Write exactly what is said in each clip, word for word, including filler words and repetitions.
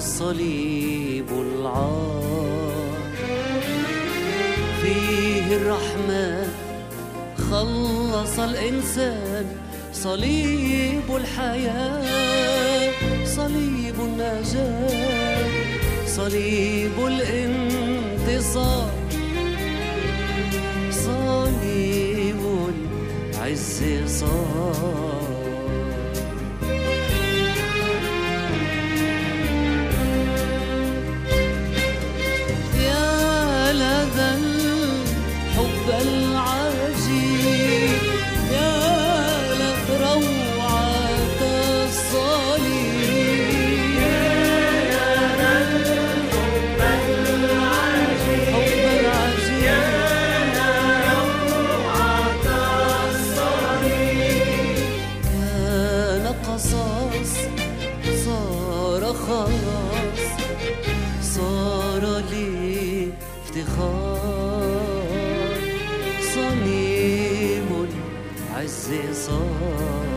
الصليب العار، فيه الرحمن خلص الإنسان، صليب الحياة، صليب النجاة، صليب الانتصار، صليب العز صار. يا لدى الحب العجيب، يا لروعة الصليب، يا لدى الحب العجيب، حب العجيب، يا لروعة الصليب. كان قصاص صار خلاص، صار لي افتخار، صليب العز صار.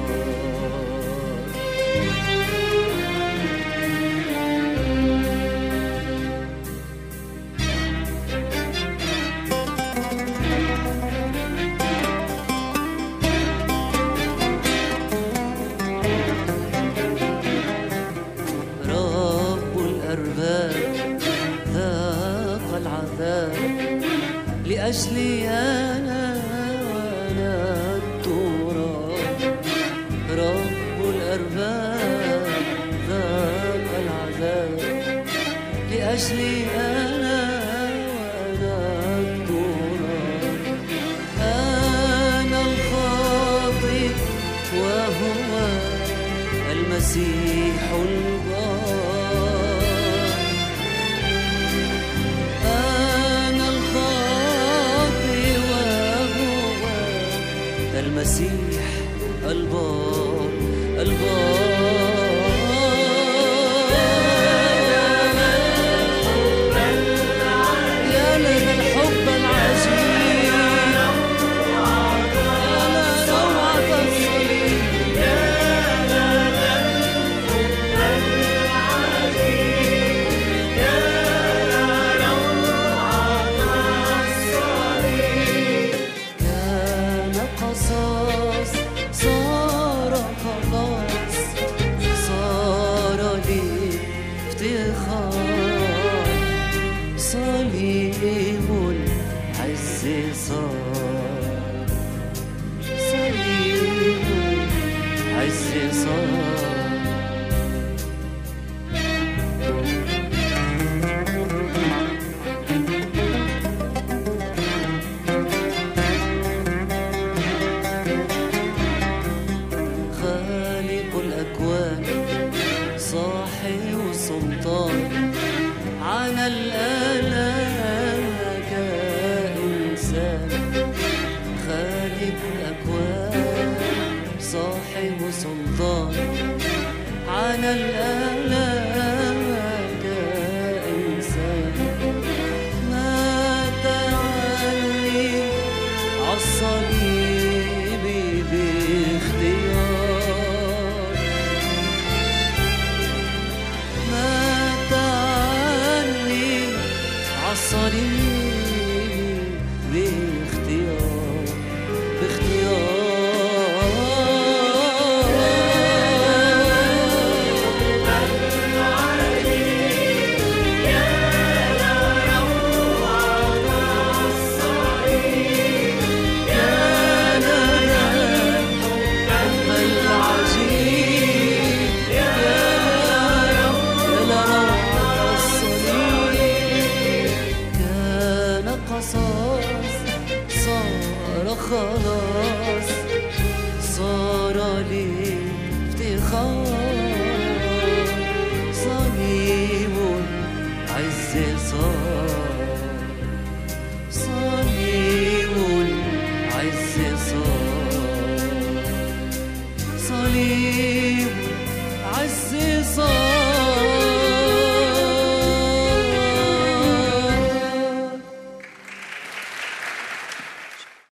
رب الأرباب ذاق العذاب لأجلي أنا وأنا التراب، رب الأرباب ذاق العذاب لأجلي أنا وأنا التراب، أنا الخاطئ وهو المسيح البار، أنا الخاطئ وهو المسيح البار البار. يا لدى الحب العجيب، يا لروعة الصليب، كان قصاص صار خلاص، صار لي افتخار، صليب العز صار، صليب العز صار. خالق الأكوان صاحب السلطان على الأكوان